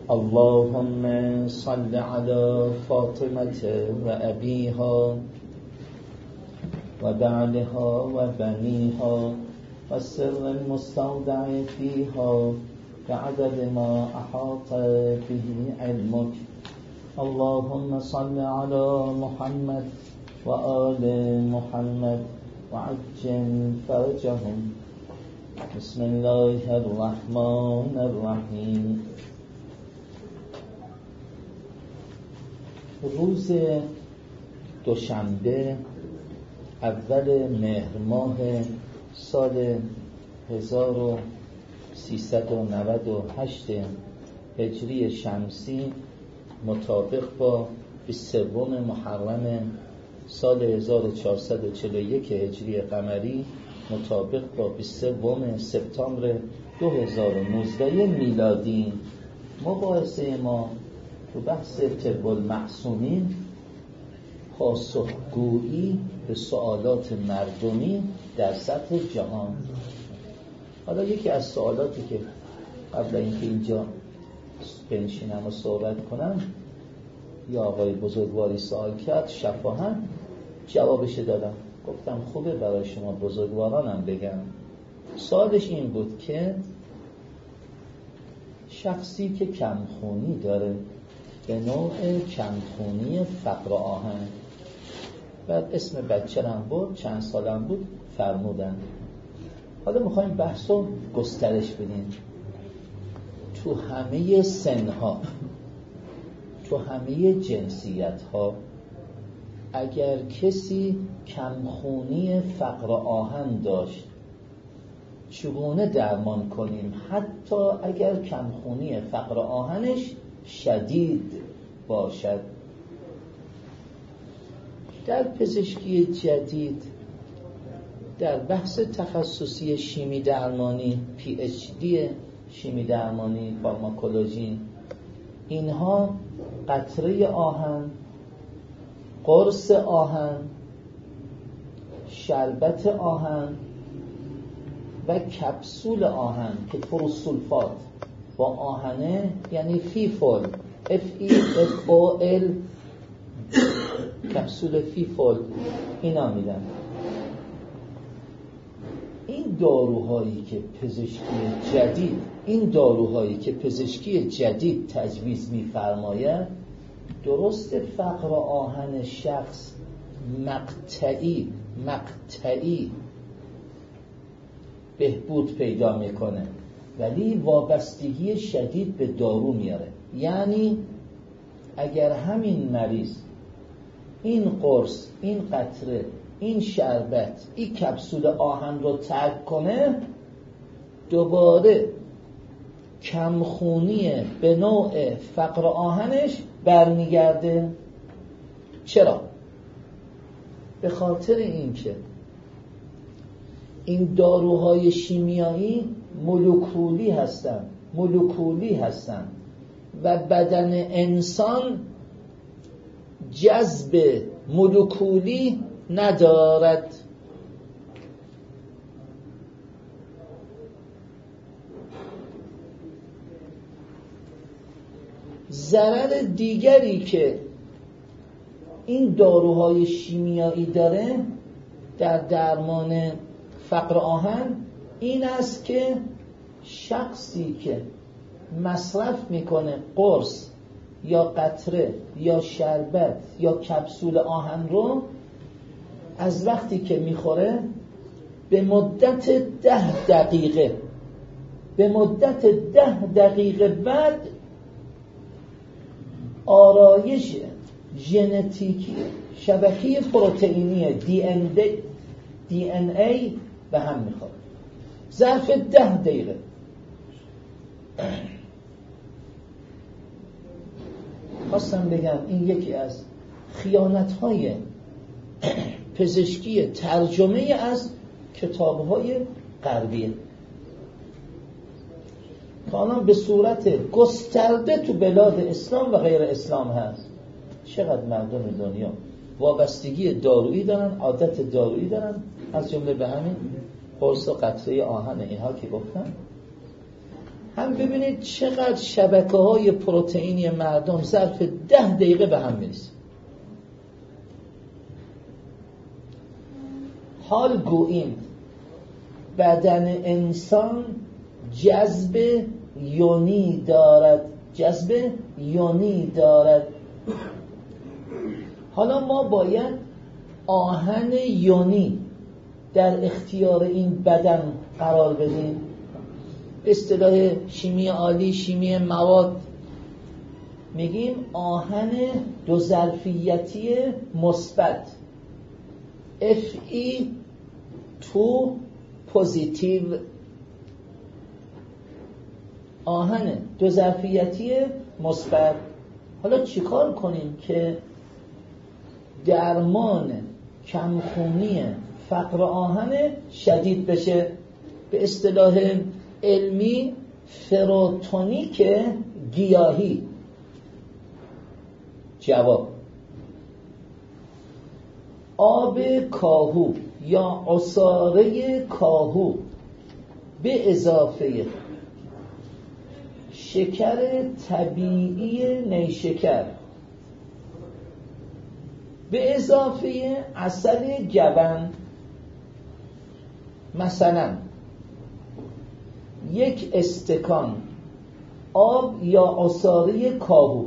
اللهم صل على فاطمة وأبيها وبعلها وبنيها والسر المستودع فيها بعدد ما أحاط به علمك. اللهم صل على محمد وآل محمد وعجل فرجهم. بسم الله الرحمن الرحیم. روز دوشنبه اول مهر ماه سال 1398 هجری شمسی مطابق با 23 محرم سال 1441 هجری قمری مطابق با 23 سپتامبر 2019 میلادی مباحثه ما تو بحث طب المعصومین پاسخگویی به سوالات مردمی در سطح جهان. حالا یکی از سوالاتی که قبل اینکه اینجا بنشینم و صحبت کنم یا آقای بزرگواری سوال کرد، شفاهاً جوابش دادم. گفتم خوبه برای شما بزرگوارانم بگم. سوالش این بود که شخصی که کمخونی داره به نوع کمخونی فقر آهن و اسم بچه‌ام بود، چند سالم بود، فرمودن. حالا میخوایم بحث رو گسترش بدیم تو همه سنها، تو همه جنسیت‌ها. اگر کسی کمخونی فقر آهن داشت چگونه درمان کنیم، حتی اگر کمخونی فقر آهنش شدید باشد؟ در پزشکی جدید در بحث تخصصی شیمی درمانی، PhD شیمی درمانی، فارماکولوژی، اینها قطره آهن، قرص آهن، شربت آهن و کپسول آهن که پروسولفات با آهنه، یعنی فیفول FEFOL، کپسول فیفول، اینا میدن. این داروهایی که پزشکی جدید تجویز میفرماید، درست فقر آهن شخص مقطعی بهبود پیدا میکنه، ولی وابستگی شدید به دارو میاره. یعنی اگر همین مریض این قرص، این قطره، این شربت، این کپسول آهن رو ترک کنه، دوباره کمخونی به نوع فقر آهنش برمیگرده. چرا؟ به خاطر اینکه این داروهای شیمیایی مولکولی هستن و بدن انسان جذب مولکولی ندارد. ضرر دیگری که این داروهای شیمیایی داره در درمان فقر آهن این است که شخصی که مصرف میکنه قرص یا قطره یا شربت یا کپسول آهن رو، از وقتی که میخوره به مدت 10 دقیقه بعد آرایش ژنتیکی شبکه پروتئینی DNA به هم میخوره. ظرف 10 دقیقه. خواستم بگم این یکی از خیانت‌های پزشکی ترجمه از کتاب‌های غربیه که الان به صورت گسترده تو بلاد اسلام و غیر اسلام هست. چقدر مردم دنیا وابستگی دارویی دارن، عادت دارویی دارن، از جمله به همین قرص و قطره آهن اینها که گفتن. هم ببینید چقدر شبکه‌های پروتئینی مردم ظرف 10 دقیقه به هم میرسه. حال گوییم بدن انسان جذب یونی دارد. حالا ما باید آهن یونی در اختیار این بدن قرار بدیم. به اصطلاح شیمی عالی، شیمی مواد، میگیم آهن دو ظرفیتی مثبت Fe2 پوزیتیو، آهن دو ظرفیتی مثبت. حالا چیکار کنیم که درمان کمخونی فقر آهن شدید بشه؟ به اصطلاح علمی فروتونیک گیاهی. جواب: آب کاهو یا عصاره کاهو به اضافه شکر طبیعی نیشکر به اضافه عسل جوان، مثلا 1 استکان آب یا عصاره کاهو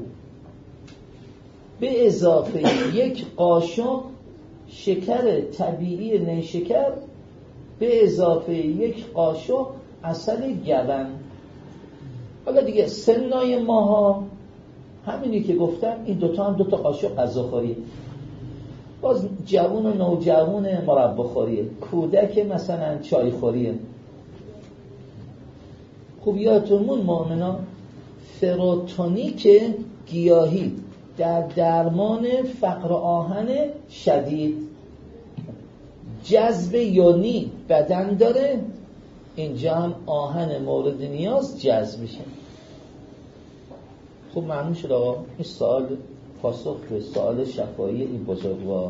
به اضافه 1 قاشق شکر طبیعی نیشکر به اضافه 1 قاشق عسل جوان. حالا دیگه سنای ماها همینی که گفتم، این دوتا هم 2 قاشق غذاخوریه. باز جوون و نوجوون مرباخوریه، کودک مثلا چایخوریه. خوب یادتون مؤمنا فروتونیک گیاهی در درمان فقر آهن شدید، جذب یونی بدن داره، اینجا هم آهن مورد نیاز جذب میشه. خوب معلوم شد آقا این سوال پاسخ به سوال شفاهی این بزرگوار.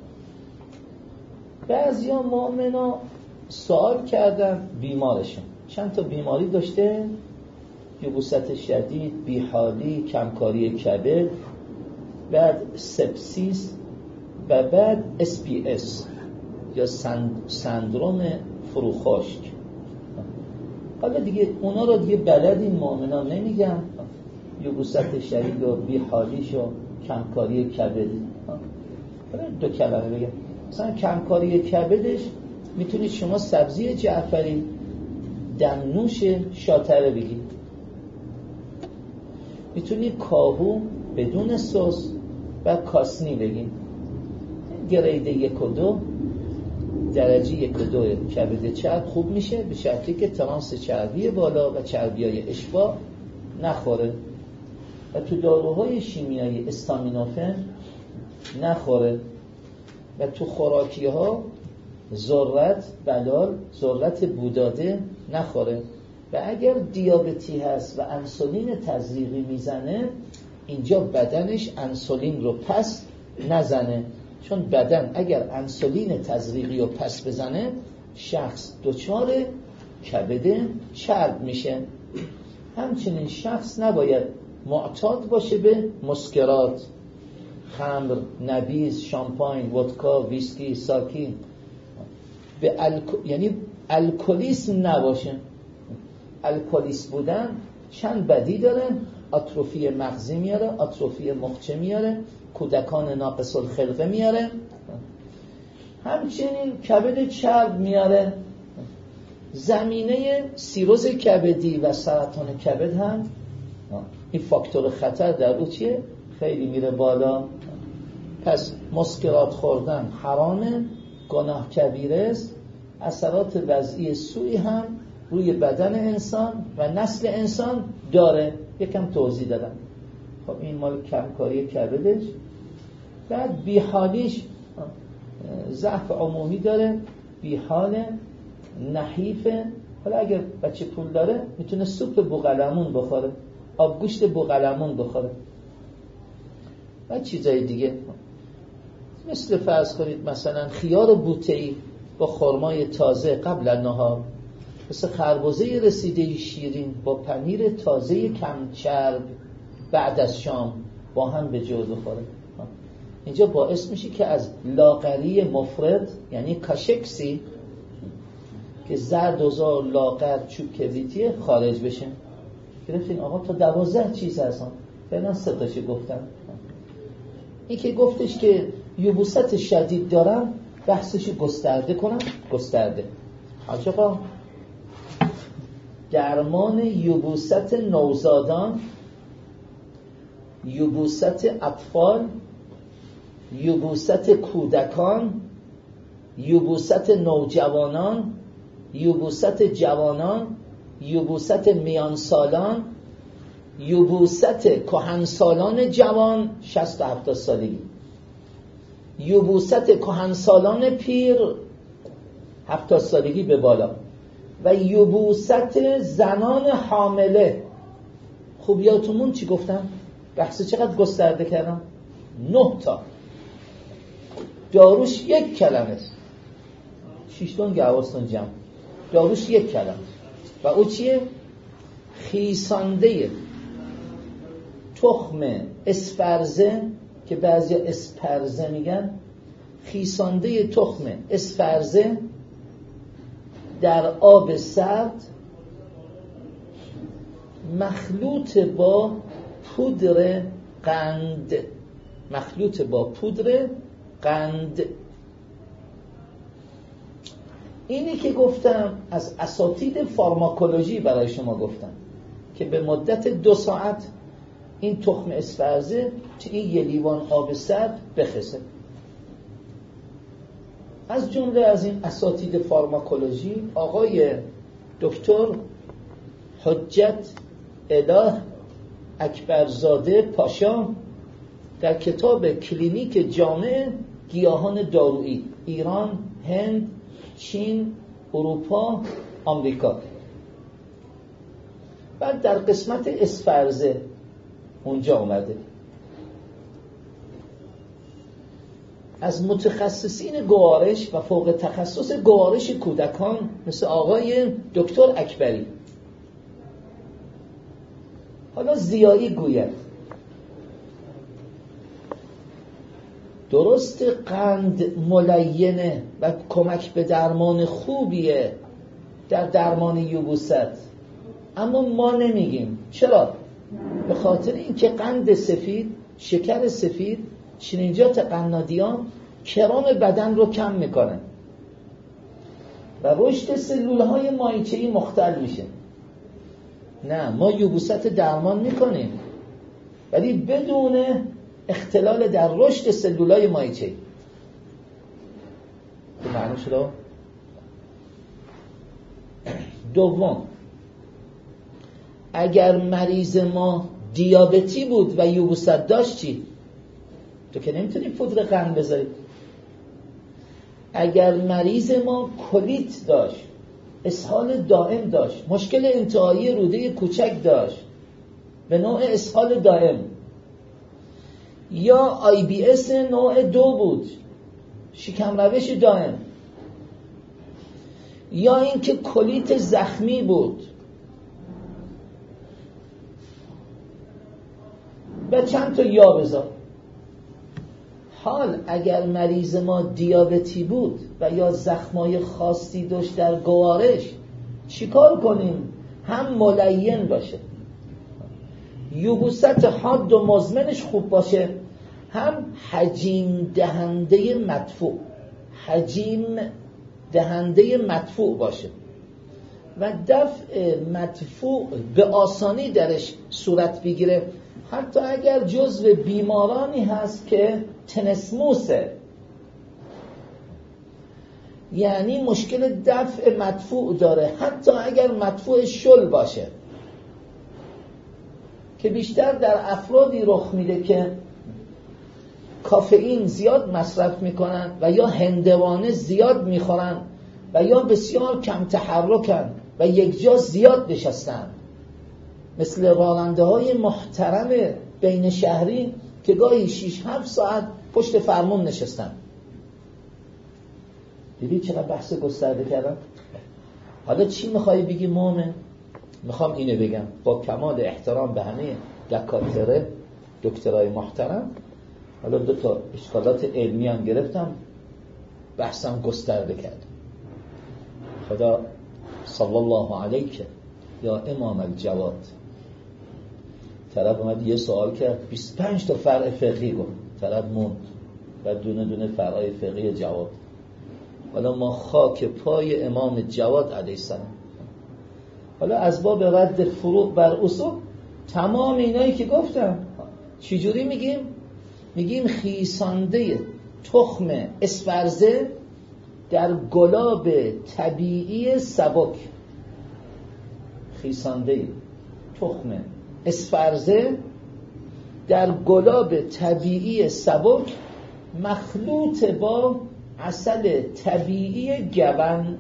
بعضیا مؤمنا سوال کردن بیمارشون چند تا بیماری داشته، یبوست شدید، بیحالی، کمکاری کبد، بعد سپسیس و بعد SPS یا سندروم فروخشک. حالا دیگه اونا رو دیگه بلدین مؤمنا نمیگم، یبوست شدید و بیحالیش و کمکاری کبد. حالا 2 کلمه بگم. مثلا کمکاری کبدش میتونید شما سبزی جعفری، دمنوش شاتره بگید، میتونید کاهو بدون سس و کاسنی بگید. گرید 1 و 2 درجه 1 و 2 کبد چرب خوب میشه به شرطی که ترانس چربی بالا و چربیای اشباع نخوره و تو داروهای شیمیایی استامینوفن نخوره و تو خوراکی ها ذرت بلال، ذرت بوداده نخوره. و اگر دیابتی هست و انسولین تزریقی میزنه، اینجا بدنش انسولین رو پس نزنه، چون بدن اگر انسولین تزریقی رو پس بزنه شخص دچار کبد چرب میشه. همچنین شخص نباید معتاد باشه به مسکرات، خمر، نبیذ، شامپاین، ودکا، ویسکی، ساکی، به یعنی الکلیسم نباشه. الکلیس بودن چند بدی داره، آتروفی مغزی میاره، آتروفی مخچه میاره، کودکان ناقص الخلقه میاره، همچنین کبد چرب میاره. زمینه سیروز کبدی و سرطان کبد هم این فاکتور خطر در او چیه؟ خیلی میره بالا. پس مسکرات خوردن حرامه، گناه کبیره است. اثرات وضعی سوئی هم روی بدن انسان و نسل انسان داره، یکم توضیح دادم. خب این مال کمکاری کبدش. بعد بیحالیش ضعف عمومی داره، بیحال، نحیفه. حالا اگر بچه پول داره میتونه سوپ بوقلمون بخوره، آبگوشت بوقلمون بخوره و چیزای دیگه. مثل فرض کنید مثلا خیار بوته‌ای با خرمای تازه قبل از نهار، مثل خربزه رسیده شیرین با پنیر تازه کم چرب بعد از شام با هم به جو بخوره. اینجا باعث میشه که از لاغری مفرد یعنی کاشکسی که زردوزار لاغر چوب کبریتیه خارج بشه. گرفتین آقا تا 12 چیز هستن فعلا 3 تاشو گفتم. این که گفتش که یبوست شدید دارم بحثشو گسترده کنم. گسترده حاج آقا درمان یبوست نوزادان، یبوست اطفال، یبوست کودکان، یبوست نوجوانان، یبوست جوانان، یبوست میانسالان، یبوست کهنسالان جوان 60 تا 70 سالگی، یبوست کهنسالان پیر 70 سالگی به بالا و یبوست زنان حامله. خوب یادتون چی گفتم؟ بحث چقدر گسترده کردم؟ 9 تا داروش 1 کلمه است. 6 تا گواستون جمع داروش 1 کلمه و او چیه؟ خیسانده تخم اسفرزه که بعضی اسپرزه میگن، خیسانده تخم اسفرزه در آب سرد مخلوط با پودر قند، مخلوط با پودر قند. اینی که گفتم از اساتید فارماکولوژی برای شما گفتم که به مدت 2 ساعت این تخم اسفرزه تو این 1 لیوان آب سرد بخسه. از جمله از این اساتید فارماکولوژی آقای دکتر حجت اله اکبرزاده پاشا در کتاب کلینیک جامع گیاهان دارویی ایران، هند، چین، اروپا، آمریکا، بعد در قسمت اسفرزه اونجا اومده از متخصصین گوارش و فوق تخصص گوارش کودکان مثل آقای دکتر اکبری. حالا زیایی گوید درست قند ملینه و کمک به درمان خوبیه در درمان یبوست، اما ما نمیگیم. چرا؟ به خاطر اینکه قند سفید، شکر سفید، شیرینیجات قنادیان کرم بدن رو کم میکنه و رشد سلولهای مایچه‌ای مختل میشه. نه، ما یبوست درمان میکنیم ولی بدون اختلال در رشد سلولهای مایچه‌ای. به معنی شد. دوم، اگر مریض ما دیابتی بود و یبوست داشت چی؟ تو که نمیتونی پودر قند بذاری. اگر مریض ما کلیت داشت، اسهال دائم داشت، مشکل انتهایی روده کوچک داشت به نوع اسهال دائم، یا IBS نوع 2 بود، شکم روش دائم، یا اینکه کلیت زخمی بود و چند تا یا بذار. حال اگر مریض ما دیابتی بود و یا زخمای خاصی داشت در گوارش، چیکار کنیم؟ هم ملین باشه، یبوست حاد و مزمنش خوب باشه، هم حجیم دهنده مدفوع، حجیم دهنده مدفوع باشه و دفع مدفوع به آسانی درش صورت بگیره. حتی اگر جزو بیمارانی هست که تنسموسه، یعنی مشکل دفع مدفوع داره، حتی اگر مدفوع شل باشه، که بیشتر در افرادی رخ میده که کافئین زیاد مصرف میکنن و یا هندوانه زیاد میخورن و یا بسیار کم تحرکن و یک جا زیاد نشستن، مثل راننده های محترم بین شهری که گاهی 6-7 ساعت پشت فرمون نشستن. دیدی چقدر بحث گسترده کردم؟ حالا چی میخوای بگی مومن؟ میخوام اینو بگم با کمال احترام به همه دکاتره دکترای محترم. حالا 2 تا اشکالات علمی هم گرفتم، بحثم گسترده کردم. خدا صلی الله علیک یا امام الجواد. طرف اومد یه سوال کرد 25 تا فرع فقهی گفت، طرف موند و دونه دونه فرعای فقهی جواب. حالا ما خاک پای امام جواد علیه السلام. حالا از باب رد فروع بر اصول تمام اینایی که گفتم چجوری میگیم؟ میگیم خیسانده تخم اسفرزه در گلاب طبیعی سبک. خیسانده تخم اسفرزه در گلاب طبیعی سبک مخلوط با عسل طبیعی گون.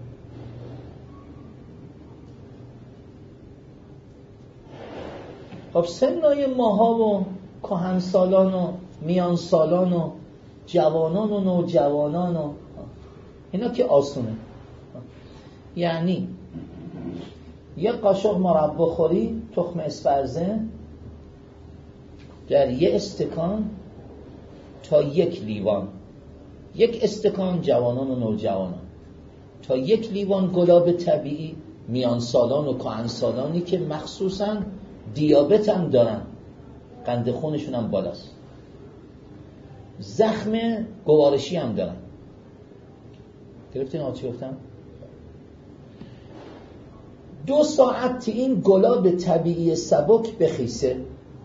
خب سنای ماها و کهنسالان و میانسالان و جوانان و نوجوانان و اینا که آسونه. یعنی یه قاشق مربا خوری تخم اسفرزه در یه استکان تا 1 لیوان، 1 استکان جوانان و نوجوانان تا 1 لیوان گلاب طبیعی میانسالان و کهنسالانی که مخصوصاً دیابت هم دارن، قند خونشون هم بالاست، زخم گوارشی هم دارن. گرفتین آن چی گفتم؟ 2 ساعت این گلاب طبیعی سبک بخیسه.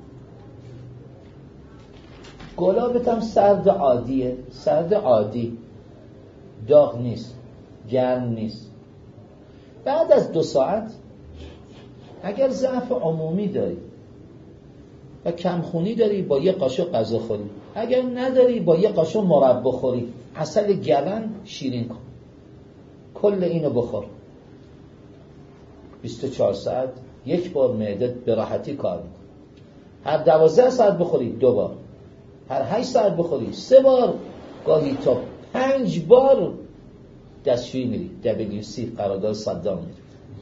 گلابت هم سرد عادیه، سرد عادی، داغ نیست، گرم نیست. بعد از 2 ساعت اگر ضعف عمومی داری و کمخونی داری با 1 قاشق غذا خوری، اگر نداری با 1 قاشق مربا خوری، عسل گون شیرین کن، کل اینو بخور. 24 ساعت 1 بار معدت به راحتی کار میکنه. هر 12 ساعت بخوری 2 بار، هر 8 ساعت بخوری 3 بار، گاهی تا 5 بار دستشویی میری. WC قرارداد صدام میری.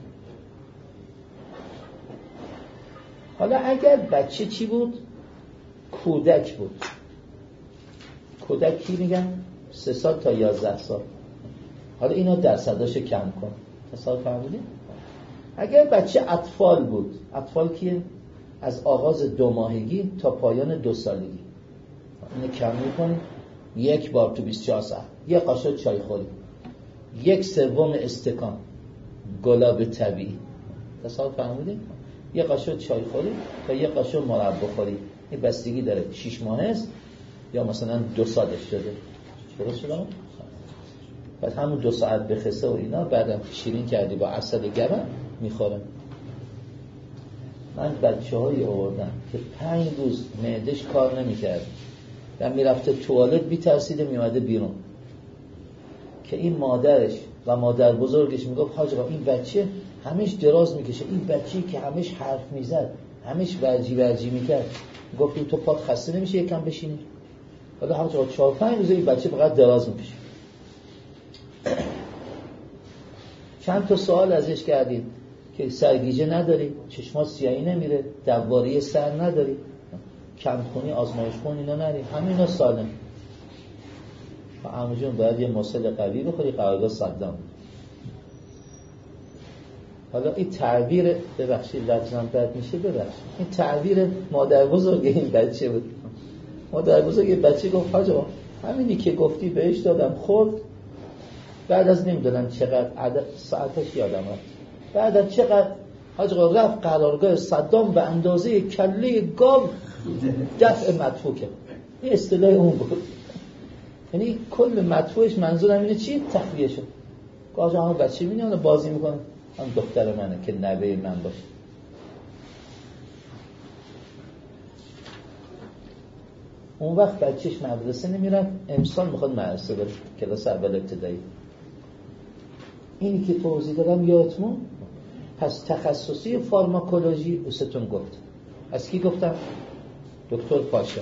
حالا اگر بچه چی بود؟ کودک بود. کودک کی میگن؟ 3 سال تا 11 سال. حالا اینا درصداش کم کن. تصور فرمودید؟ اگر بچه اطفال بود، اطفال کیه؟ از آغاز 2 ماهگی تا پایان 2 سالگی. اینو کم میکنی 1 بار تو 24 ساعت 1 قاشق چای خوری، 1/3 استکان گلاب طبیعی. تصور فرمودید؟ 1 قاشق چای خوری تا 1 قاشق مربا خوری. این بستگی داره 6 ماه است یا مثلا 2 سالش شده. درست شده؟ بعد همون 2 ساعت بخسه و اینا، بعدم شیرین کردی با عسل گون میخورن. من بچه‌هایی آوردم که 5 روز معدش کار نمی‌کرد و میرفته توالت بی‌ترسیده میومده بیرون، که این مادرش و مادر بزرگش میگفت حاج آقا این بچه همش دراز میکشه، این بچه‌ای که همش حرف میزد، همش ورجی میکرد. گفتیم تو پات خسته نمیشه یکم بشینی؟ حالا حاج آقا 4-5 روز این بچه فقط دراز میکشه. چند تا سوال ازش کردیم که سرگیجه نداری، چشمات سیاهی نمیره، دواری سر نداری، کمخونی، آزمایش خون اینا نداری، همینا سالم. عمو جون باید یه مصل قوی بخوری، قرارداد صدام. حالا این تعبیر، ببخشید لفظم بد میشه، ببخشید، این تعبیر مادر بزرگ این بچه بود. مادر بزرگ بچه گفت حاج آقا همینی که گفتی بهش دادم خورد، بعد از نمیدونم چقدر عدد ساعتش یادم رفت، بعد از چقدر حاج آقا رفت قرارگاه صدام به اندازه کله گاو دفع مدفوع کرد. این اصطلاح اون بود. یعنی کل مدفوعش منظورم اینه چی؟ تخلیه شد. گاز همون بچه می‌بینه بازی میکنه، هم دختر منه که نوه من باشه. اون وقت بچهش مدرسه نمیرن، امسال میخواد مدرسه بره، کلاس اول ابتدایی. اینی که توضیح دادم یادتون؟ پس تخصصی فارماکولوژی اوستون گفت. از کی گفتم؟ دکتر پاشا.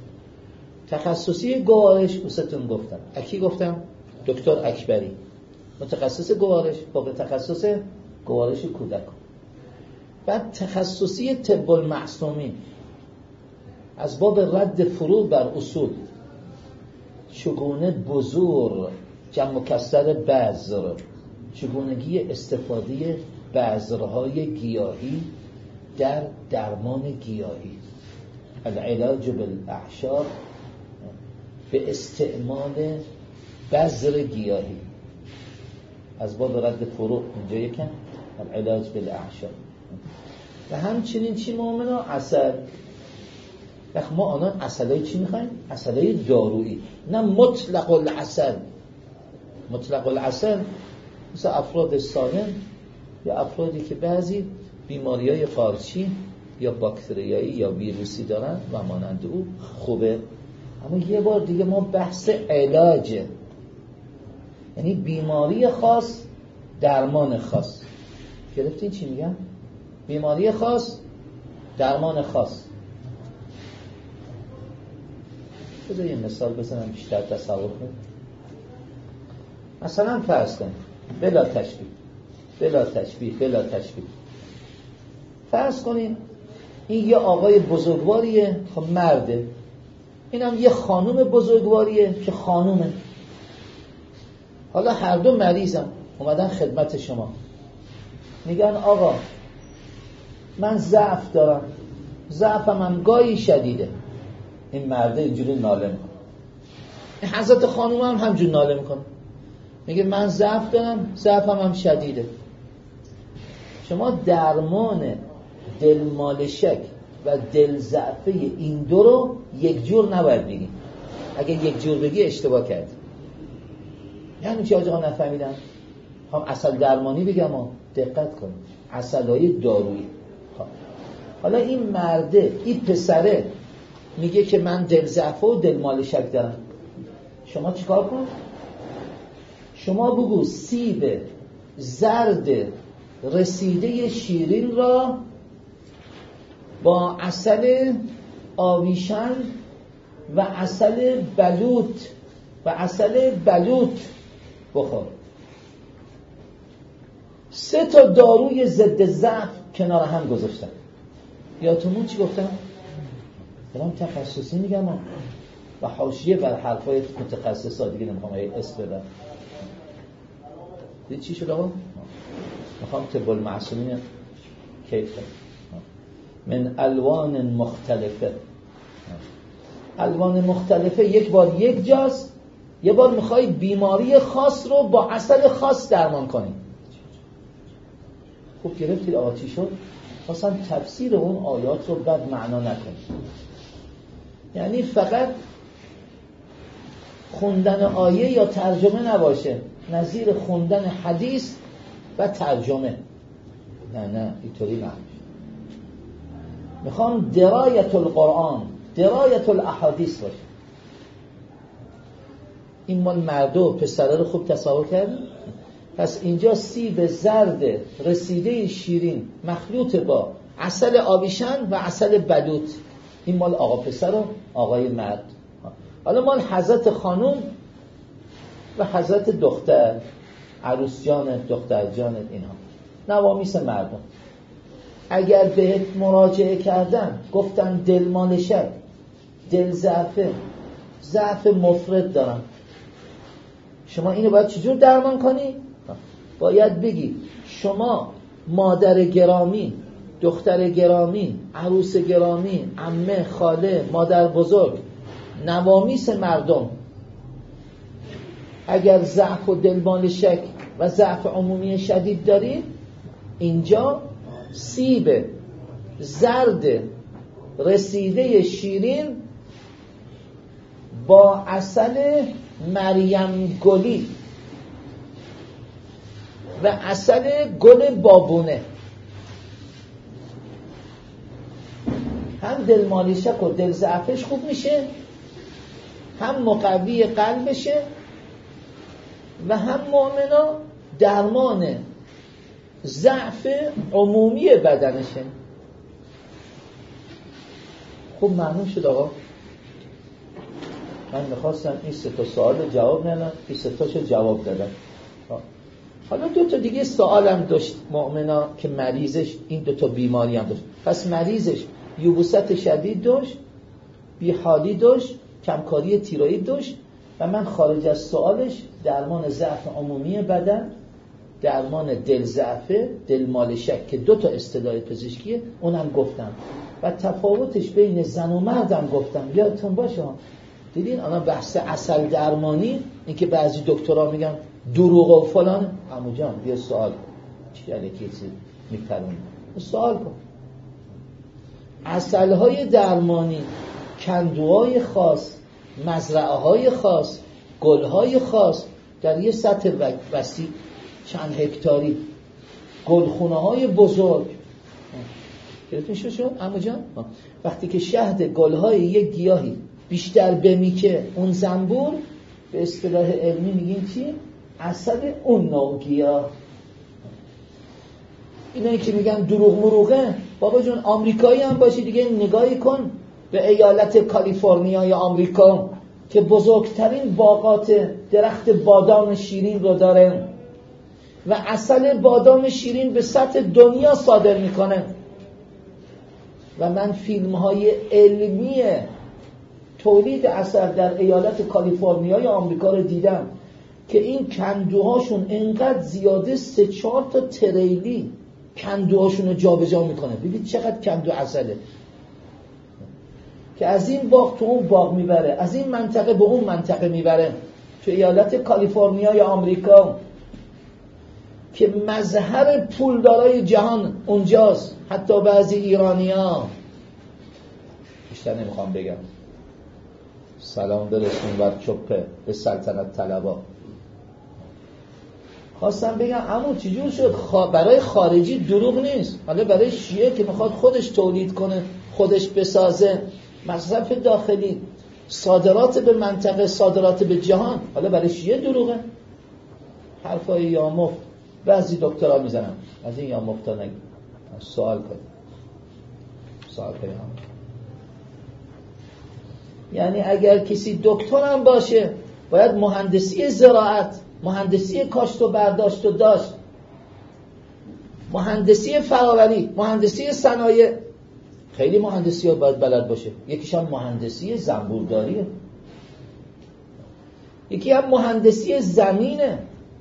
تخصصی گوارش اوستون گفتم. اکی گفتم؟ دکتر اکبری. متخصص گوارش، فوق تخصص گوارش کودکان. بعد تخصصی طب المعصومین از باب رد فروع بر اصول، چگونه بذور جمع مکسر بذر، چگونگی استفاده بذرهای گیاهی در درمان گیاهی، العلاج بالاعشاب به استعمال بذر گیاهی، از باب رد فروع اینجا یکم العلاج بالاعشاب. و همچنین چی مومنه؟ عسل. وقت ما آنان عسلای چی میخوایم؟ عسلای دارویی، نه مطلق العسل. مطلق العسل مثل افراد سالم یا افرادی که بعضی بیماری‌های قارچی یا باکتریایی یا ویروسی دارن و مانند او خوبه. اما یه بار دیگه ما بحث علاجه، یعنی بیماری خاص درمان خاص. گرفتین چی میگم؟ بیماری خاص درمان خاص. بذار یه مثال بزنم بیشتر تصور کنید. مثلا فرض کنید بلا تشبیه فرض کنید این یه آقای بزرگواریه، خب مرده، اینم یه خانوم بزرگواریه که خانومه. حالا هر دو مریضم اومدن خدمت شما، میگن آقا من ضعف دارم، ضعفم هم گاهی شدیده. این مرده اینجوری ناله میکنه، این حضرت خانوم هم همجور ناله میکنه، میگه من ضعف دارم، ضعفم هم شدیده. شما درمان دلمالشک و دل ضعفه این دو رو یک جور نباید بگی. اگه یک جور بگی اشتباه کردی. یعنی چی آجا نفهمیدم؟ هم عسل درمانی بگم ها، دقت کن، عسلای دارویی. حالا این مرده، این پسره میگه که من دل ضعفه و دل مالشک دارم. شما چیکار کن؟ شما بگو سیب زرد رسیده شیرین را با عسل آویشن و عسل بلوط بخور. 3 تا داروی ضد ضعف کنار هم گذاشتن. یادتون چی گفتم؟ دارم تخصصی میگم و حاشیه بر حرفای متخصصا، دیگه نمیخوام اسم بدم. دید چی شد آقا؟ میخوام طب المعصومین کیف من الوان مختلفه. الوان مختلفه یک بار یک جاست، یه بار میخوای بیماری خاص رو با عسل خاص درمان کنی. خوب گرفتید آقا چی شد؟ خواستم تفسیر اون آیات رو بد معنا نکنید. یعنی فقط خوندن آیه یا ترجمه نباشه، نظیر خوندن حدیث و ترجمه. نه اینطوری نه. میخوام درایت القرآن، درایت الاحادیث باشه. این مال مرده و پسره رو خوب تصور کردیم. پس اینجا سیب زرد رسیده شیرین مخلوط با عسل آویشن و عسل بلوط، این مال آقا پسر و آقای مرد. حالا مال حضرت خانوم و حضرت دختر، عروس جانت، دختر جانت، اینها نوامیس مردم. اگر بهت مراجعه کردن گفتن دل مالشک، دل ضعفه، ضعف مفرط دارن، شما اینو باید چجور درمان کنی؟ باید بگی شما مادر گرامی، دختر گرامی، عروس گرامی، عمه، خاله، مادر بزرگ، نوامیس مردم، اگر ضعف و دلمالشک و ضعف عمومی شدید دارید، اینجا سیب زرد رسیده شیرین با عسل مریم گلی و عسل گل بابونه، هم دل مالشک و دل ضعفش خوب میشه، هم مقوی قلبشه و هم مؤمنا درمان ضعف عمومی بدنشه. خوب معلوم شد آقا. من میخواستم این 3 تا سوال جواب ندم، این 3 تاشو جواب دادم. حالا 2 تا دیگه سوالم داشت مؤمنا که مریضش این 2 تا بیماری هم داشت. پس مریضش یبوست شدید داشت، بیحالی داشت، کمکاری تیروئید داشت و من خارج از سوالش درمان ضعف عمومی بدن، درمان دل ضعفه، دل مال شک که 2 تا اصطلاح پزشکیه اونم گفتم و تفاوتش بین زن و مردم گفتم. یادتون باشه دیدین الان بحث عسل درمانی این که بعضی دکترها میگن دروغ و فلان، عمو جان بیا سوال چی الکی چیزی میپرونی سوال کن. عسل‌های درمانی، کندوهای خاص، مزرعه‌های خاص، گل‌های خاص در یه سطح وسیع چند هکتاری، گلخونه‌های بزرگ گرفتین شد عمو جان. وقتی که شهد گل‌های یک گیاهی بیشتر بمیکه اون زنبور، به اصطلاح علمی میگیم چی؟ عسل اون نوع گیاه. اینایی که میگن دروغ مروغه، بابا جون آمریکایی هم باشی دیگه نگاهی کن به ایالت کالیفرنیا یا آمریکا که بزرگترین باغات درخت بادام شیرین رو داره و عسل بادام شیرین به سطح دنیا صادر میکنه و من فیلم های علمی تولید عسل در ایالت کالیفرنیا یا آمریکا رو دیدم که این کندوهاشون اینقدر زیاده 3-4 تا تریلی کندوهاشون رو جابجا میکنه. ببینید چقدر کندو عسله که از این باغ تو اون باغ میبره، از این منطقه به اون منطقه میبره. تو ایالت کالیفرنیا یا آمریکا که مظهر پولدارای جهان اونجاست، حتی بعضی ایرانی‌ها، بیشتر نمیخوام بگم، سلام برسون بر چپه به سلطنت طلبا، خواستم بگم عمو چجور شد برای خارجی دروغ نیست، حالا برای شیعه که میخواد خودش تولید کنه، خودش بسازه، مصرف داخلی، صادرات به منطقه، صادرات به جهان، حالا برای شیعه دروغه. حرفای یامفت بعضی دکترها میزنن، از این یامفتا نگید، سوال کنید، سوال کنید. یعنی اگر کسی دکتر هم باشه باید مهندسی زراعت، مهندسی کاشت و برداشت و داشت، مهندسی فراوری، مهندسی صنایع، خیلی مهندسی ها باید بلد باشه. یکیش هم مهندسی زنبورداریه، یکی هم مهندسی زمینه،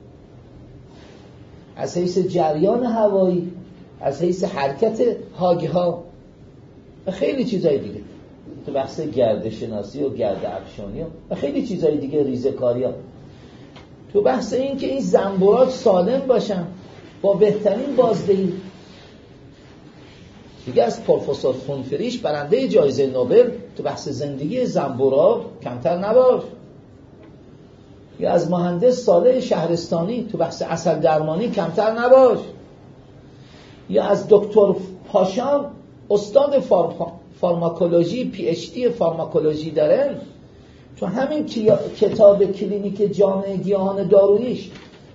از حیث جریان هوایی، از حیث حرکت هاگها و خیلی چیزای دیگه، تو بحث گردشناسی و گرد افشانی و خیلی چیزای دیگه، ریزکاری ها، تو بحث این که این زنبورات سالم باشن با بهترین بازدهی. دیگه از پروفسور فونفریش برنده جایزه نوبل تو بحث زندگی زنبورا کمتر نباش، یا از مهندس صالح شهرستانی تو بحث عسل درمانی کمتر نباش، یا از دکتر پاشا استاد فارماکولوژی پی اچ دی فارماکولوژی دارن، تو همین کتاب کلینیک جامعه گیاهان داروییش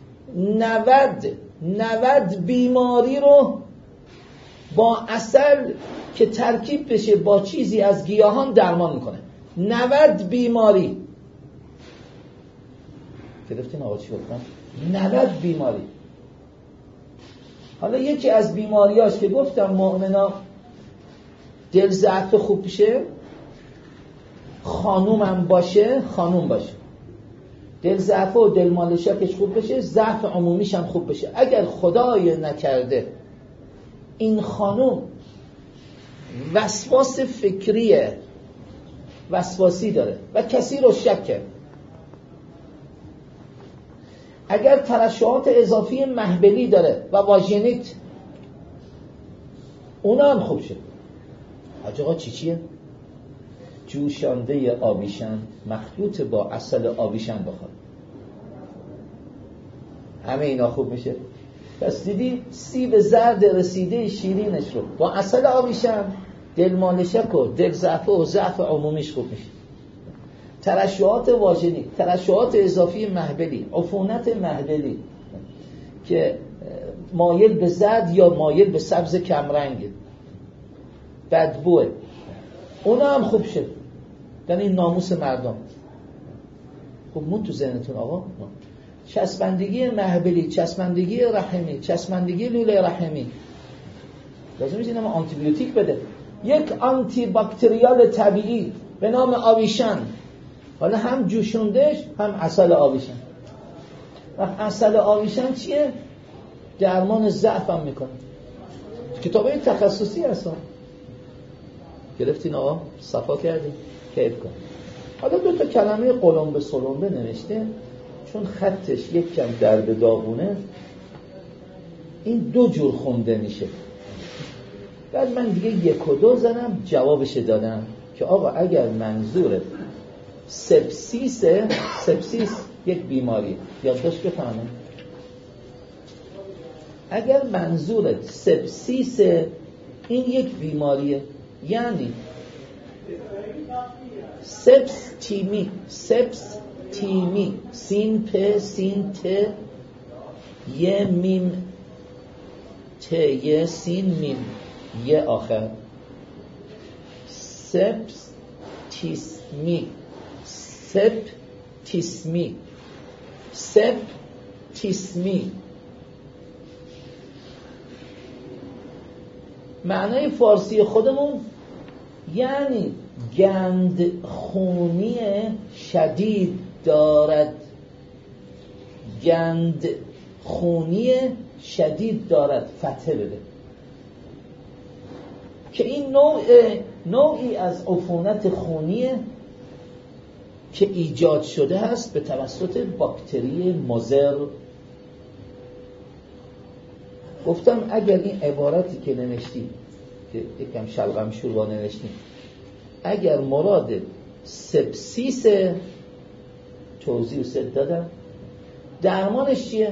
90 بیماری رو با عسل که ترکیب بشه با چیزی از گیاهان درمان میکنه. 90 بیماری گرفتین آقا چی گفتم؟ 90 بیماری. حالا یکی از بیماریاش که گفتم مؤمنا دل ضعف خوب بشه، خانومم باشه، خانوم باشه، دل ضعف و دل مال شکش خوب بشه، ضعف عمومیش هم خوب بشه. اگر خدای نکرده این خانوم وسواس فکریه، وسواسی داره و کسی رو شکه، اگر ترشحات اضافی محبلی داره و واژنیت، اونا هم خوب شد. حاج آقا چیه؟ جوشانده آبیشن مخلوط با عسل آبیشن بخور، همه اینا خوب میشه. پس دیدی سیب زرد رسیده شیرینش رو با عسل آبیشن، دل مالشک و دل ضعف و ضعف عمومیش خوب میشه. ترشحات واژنی، ترشحات اضافی محبلی، عفونت محبلی که مایل به زرد یا مایل به سبز کمرنگ، بدبوه، اونا هم خوب شد. یعنی ناموس مردم. خب مون تو ذهنتون آقا چسبندگی محبلی، چسبندگی رحمی، چسبندگی لوله رحمی، لازم نیست اینم آنتی بیوتیک بده. یک آنتی باکتریال طبیعی به نام آویشن، حالا هم جوشوندش هم عسل آویشن. عسل آویشن چیه؟ درمان ضعف هم میکنه. کتابه تخصصی هستن، گرفتین آقا؟ صفا کردین؟ کیف کن. حالا 2 کلمه قلمبه سلمبه نوشته، چون خطش یک کم درب داغونه این 2 جور خونده میشه. بعد من دیگه 1 و 2 زدم جوابش دادم که آقا اگر منظور سپسیس یک بیماری، یادداشت بفهمه، اگر منظور سپسیس این یک بیماریه، یعنی سپس تیمی سین پ سین ت یه میم ت یه سین میم یه آخر، سپس تیسمی. معنای فارسی خودمون یعنی گندخونی شدید دارد، گندخونی شدید دارد، فتحه بده، که این نوعی از عفونت خونیه که ایجاد شده است به توسط باکتری مضر. گفتم اگر این عبارتی که نوشتی که یکم شلغم شوربا نوشتی، اگر مراد سپسیس، توضیح و سد دادم، درمانش چیه؟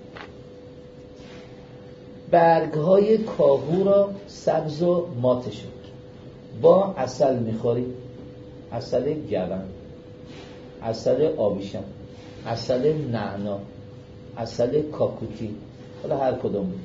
برگهای کاهو را سبز و ماتشون با عسل میخوری، عسل گون، عسل آبیشم، عسل نعنا، عسل کاکوتی، حالا هر کدوم بود.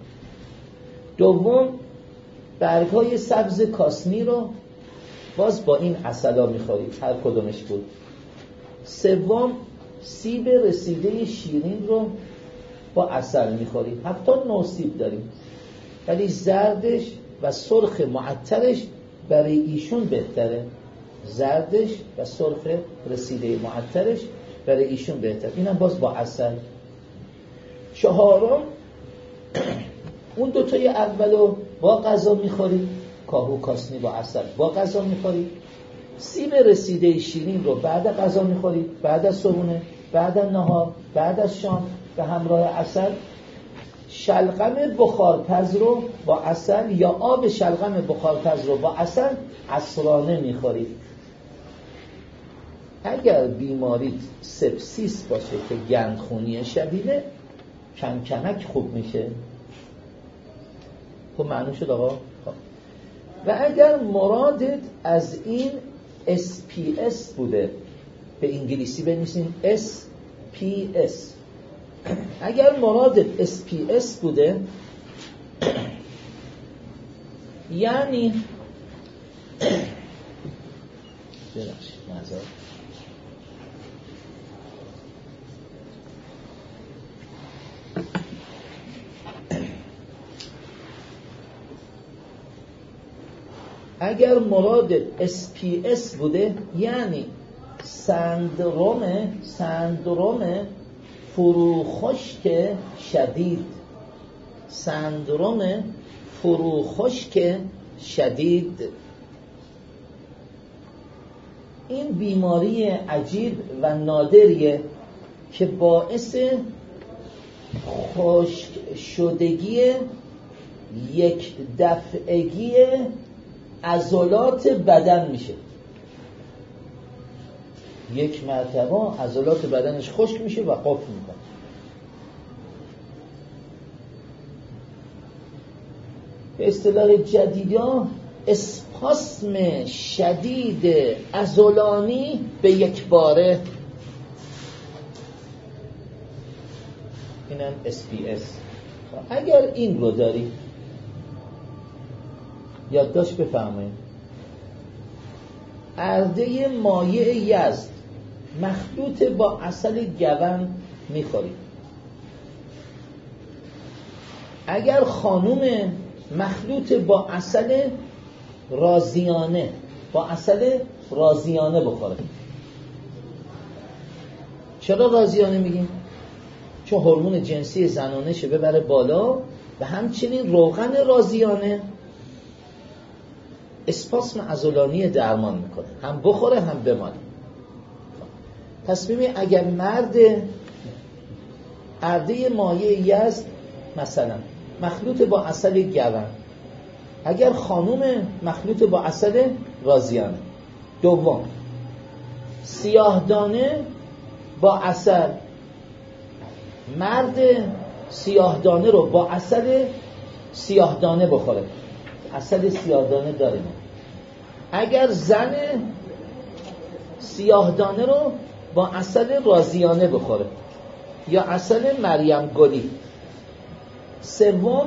دوم، برگهای سبز کاسنی رو باز با این عسلا میخوری، هر کدومش بود. سوم، سیب رسیده شیرین رو با عسل میخوری. 7 نوع سیب داریم، ولی زردش و سرخ معطرش برای ایشون بهتره. زردش و سرخ رسیده معطرش برای ایشون بهتره، اینم باز با عسل. 4م، اون 2 تای اولو با غذا میخوری، کاهو کاسنی با عسل با غذا میخوری. سیب رسیده شیرین رو بعد غذا میخوری، بعد از صبحونه، بعد از نهار، بعد از شام به همراه عسل. شلغم بخارپز رو با عسل یا آب شلغم بخارپز رو با عسل عصرانه میخوری. اگر بیماری سپسیس باشه که گندخونی شدیده، کم کمک خوب میشه. خب معلوم شد آقا؟ و اگر مرادت از این SPS بوده، به انگلیسی بنویسین SPS، اگر مرادت SPS بوده یعنی اگر مراد SPS بوده یعنی سندروم فروخشک شدید، سندروم فروخشک شدید. این بیماری عجیب و نادریه که باعث خشک شدگی یک دفعگی عضلات بدن میشه. یک مرتبه عضلات بدنش خشک میشه و قفل میکنه. به اصطلاح جدیدا اسپاسم شدید عضلانی به یک باره، اینم SPS. اگر این رو داری یادداشت بفرمایید. ارده مایع یزد مخلوط با عسل گون میخوری. اگر خانوم مخلوط با عسل رازیانه بخوره. چرا رازیانه میگیم؟ چون هورمون جنسی زنانه ببره بالا و همچنین روغن رازیانه اسپاسم عضلانی درمان میکنه، هم بخوره هم بمانه. پس ببین اگر مرد ارده مایع یزد مثلا مخلوط با عسل گون، اگر خانوم مخلوط با عسل رازیانه. دوم، سیاه دانه با عسل، مرد سیاه دانه رو با عسل سیاه دانه بخوره، عسل سیاه دانه داریم. اگر زن سیاه دانه رو با عسل رازیانه بخوره یا عسل مریم گلی. سوم،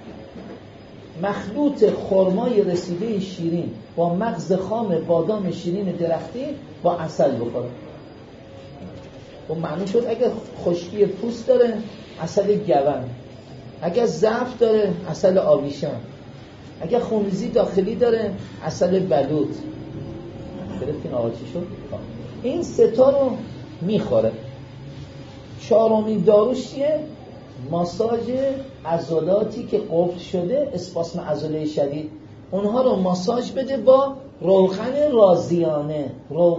مخلوط خرمای رسیده شیرین با مغز خام بادام شیرین درختی با عسل بخوره. اون معنی شد اگر خشکی پوست داره عسل گون، اگر ضعف داره عسل آویشان، اگر خونریزی داخلی داره عسل بلوط. گرفتین آقا چی شد؟ این ستا رو میخوره. چهارمین داروش چیه؟ ماساژ عضلاتی که قفل شده، اسپاسم عضله شدید، اونها رو ماساژ بده با روغن رازیانه.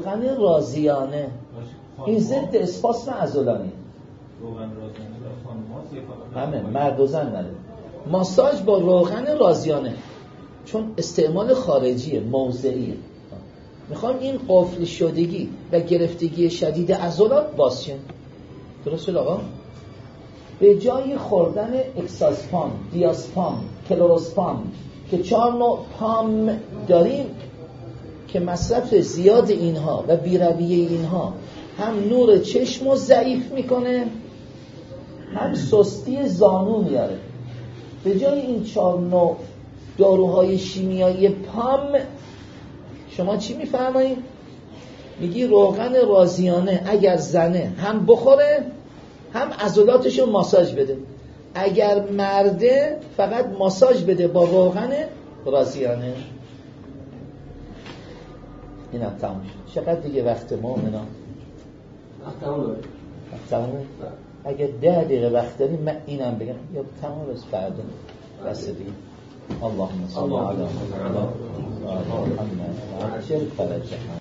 این ضد اسپاسم عضلانی. روغن رازیانه برای خانم‌ها همه مرد و زن نداره. ماساژ با روغن رازیانه چون استعمال خارجیه، موضعیه. میخوام این قفل شدگی و گرفتگی شدید عضلات باز شه. درست شد آقا؟ به جای خوردن اکساسپام، دیاسپام، کلوروسپام که 4 نوع پام داریم که مصرف زیاد اینها و بیرویه اینها هم نور چشم رو ضعیف میکنه هم سستی زانو میاره. به جای این 4 نوع داروهای شیمیایی پام شما چی میفرمایید؟ میگی روغن رازیانه اگر زنه هم بخوره هم عضلاتشو ماساژ بده، اگر مرده فقط ماساژ بده با روغن رازیانه. این هم تموم شد. چقدر دیگه وقت ما اومنا؟ تمومه؟ اگر 10 دقیقه وقت داریم من اینم بگم یا تمام بس فردا بس دیگه. اللهم صل علی محمد و علی محمد.